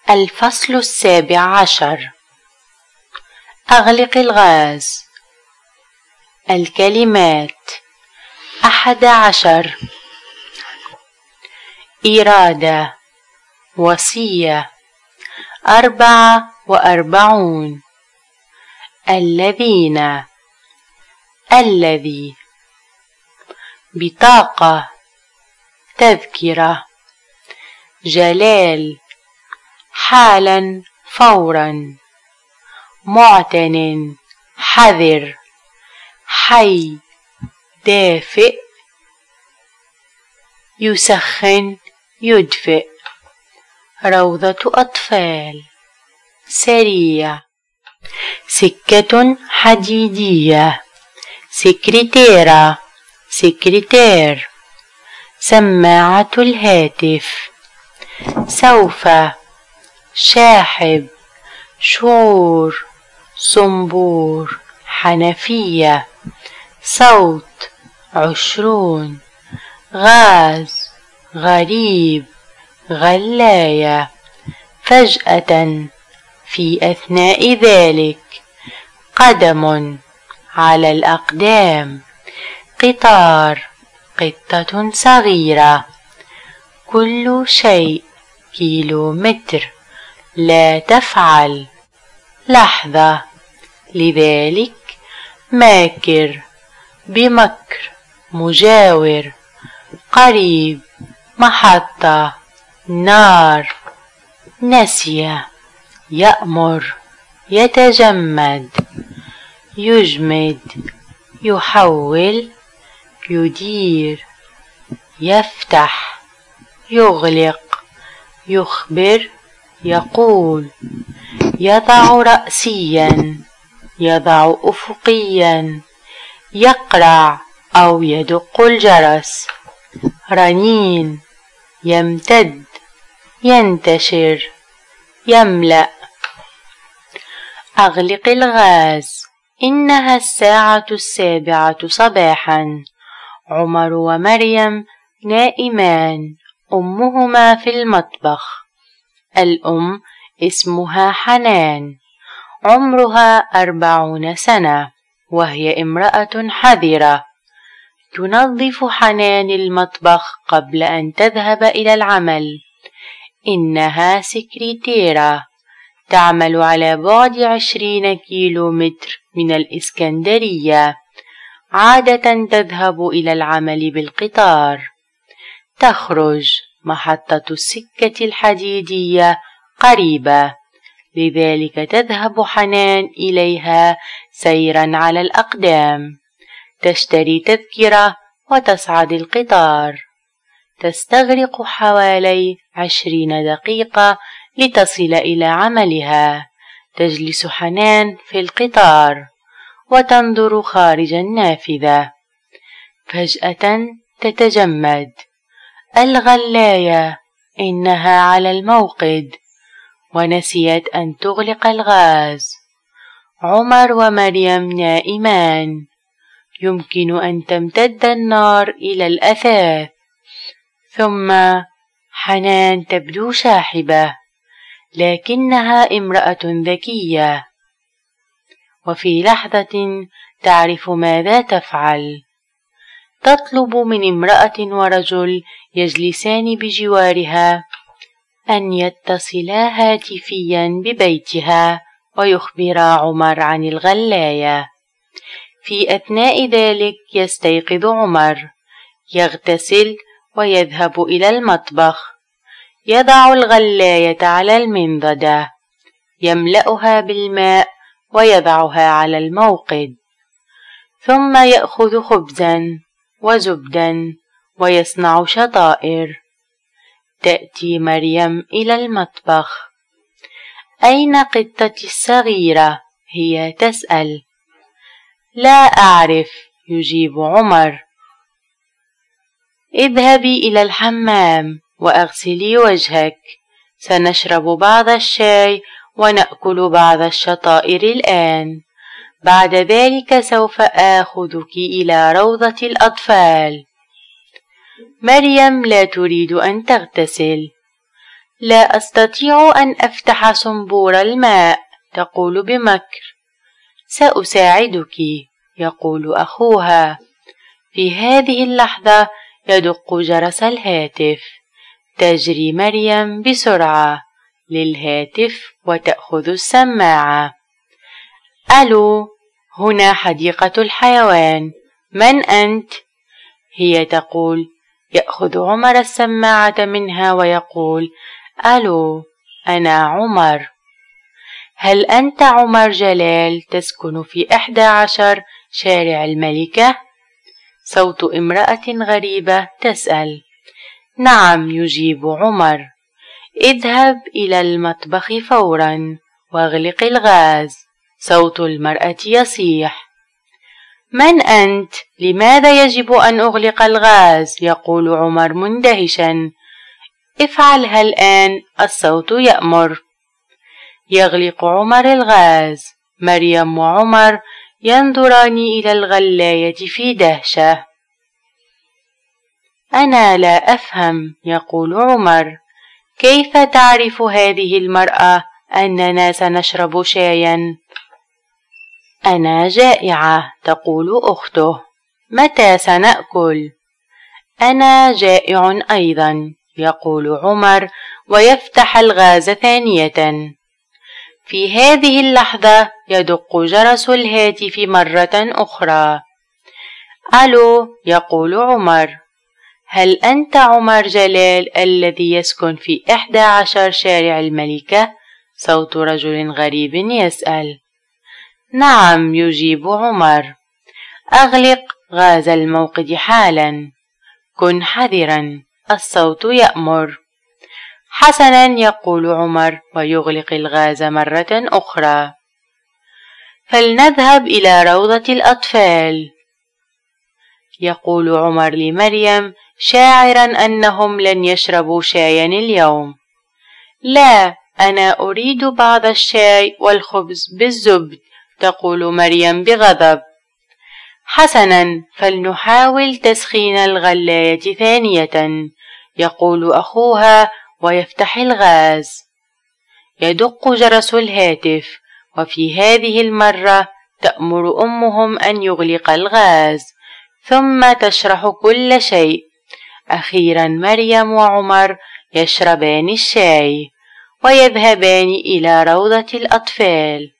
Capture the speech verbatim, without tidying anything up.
الفصل السابع عشر. أغلق الغاز. الكلمات: أحد عشر، إرادة، وصية، أربعة وأربعون، الذين، الذي، بطاقة، تذكرة، جلال، حالا، فورا، معتن، حذر، حي، دافئ، يسخن، يدفئ، روضة أطفال، سريع، سكة حديدية، سكرتيرة، سكرتير، سماعة الهاتف، سوف، شاحب، شعور، صنبور، حنفية، صوت، عشرون، غاز، غريب، غلاية، فجأة، في أثناء ذلك، قدم، على الأقدام، قطار، قطة صغيرة، كل شيء، كيلومتر، لا تفعل، لحظة، لذلك، ماكر، بمكر، مجاور، قريب، محطة، نار، نسي، يأمر، يتجمد، يجمد، يحول، يدير، يفتح، يغلق، يخبر، يقول، يضع رأسيا، يضع أفقيا، يقرع أو يدق الجرس، رنين، يمتد، ينتشر، يملأ. أغلق الغاز. إنها الساعة السابعة صباحا. عمر ومريم نائمان، أمهما في المطبخ. الأم اسمها حنان، عمرها أربعون سنة، وهي امرأة حذرة. تنظف حنان المطبخ قبل أن تذهب إلى العمل. إنها سكرتيرة، تعمل على بعد عشرين كيلو متر من الإسكندرية. عادة تذهب إلى العمل بالقطار. تخرج، محطة السكة الحديدية قريبة، لذلك تذهب حنان إليها سيرا على الأقدام. تشتري تذكرة وتصعد القطار. تستغرق حوالي عشرين دقيقة لتصل إلى عملها. تجلس حنان في القطار وتنظر خارج النافذة. فجأة تتجمد. الغلاية، إنها على الموقد، ونسيت أن تغلق الغاز. عمر ومريم نائمان. يمكن أن تمتد النار إلى الأثاث. ثم حنان تبدو شاحبة، لكنها امرأة ذكية، وفي لحظة تعرف ماذا تفعل. تطلب من امرأة ورجل يجلسان بجوارها أن يتصلا هاتفيا ببيتها ويخبرا عمر عن الغلاية. في أثناء ذلك يستيقظ عمر، يغتسل ويذهب إلى المطبخ. يضع الغلاية على المنضدة، يملأها بالماء ويضعها على الموقد. ثم يأخذ خبزا وزبدا ويصنع شطائر. تأتي مريم إلى المطبخ. أين قطتي الصغيرة؟ هي تسأل. لا أعرف، يجيب عمر. اذهبي إلى الحمام وأغسلي وجهك. سنشرب بعض الشاي ونأكل بعض الشطائر الآن. بعد ذلك سوف آخذك إلى روضة الأطفال. مريم لا تريد أن تغتسل. لا أستطيع أن أفتح صنبور الماء، تقول بمكر. سأساعدك، يقول أخوها. في هذه اللحظة يدق جرس الهاتف. تجري مريم بسرعة للهاتف وتأخذ السماعة. ألو، هنا حديقة الحيوان، من أنت؟ هي تقول. يأخذ عمر السماعة منها ويقول: ألو، أنا عمر. هل أنت عمر جلال تسكن في إحدى عشر شارع الملكة؟ صوت امرأة غريبة تسأل. نعم، يجيب عمر. اذهب إلى المطبخ فورا واغلق الغاز. صوت المرأة يصيح. من أنت؟ لماذا يجب أن أغلق الغاز؟ يقول عمر مندهشا. افعلها الآن، الصوت يأمر. يغلق عمر الغاز. مريم وعمر ينظران إلى الغلاية في دهشة. أنا لا أفهم، يقول عمر. كيف تعرف هذه المرأة أننا سنشرب شايا؟ أنا جائعة، تقول أخته. متى سنأكل؟ أنا جائع أيضا، يقول عمر ويفتح الغاز ثانية. في هذه اللحظة يدق جرس الهاتف مرة أخرى. ألو، يقول عمر. هل أنت عمر جلال الذي يسكن في إحدى عشر شارع الملكة؟ صوت رجل غريب يسأل. نعم، يجيب عمر. أغلق غاز الموقد حالا. كن حذرا، الصوت يأمر. حسنا، يقول عمر ويغلق الغاز مرة أخرى. فلنذهب إلى روضة الأطفال، يقول عمر لمريم شاعرا أنهم لن يشربوا شايا اليوم. لا، أنا أريد بعض الشاي والخبز بالزبد، تقول مريم بغضب. حسنا، فلنحاول تسخين الغلاية ثانية، يقول أخوها ويفتح الغاز. يدق جرس الهاتف، وفي هذه المرة تأمر أمهم أن يغلق الغاز، ثم تشرح كل شيء. أخيرا مريم وعمر يشربان الشاي ويذهبان إلى روضة الأطفال.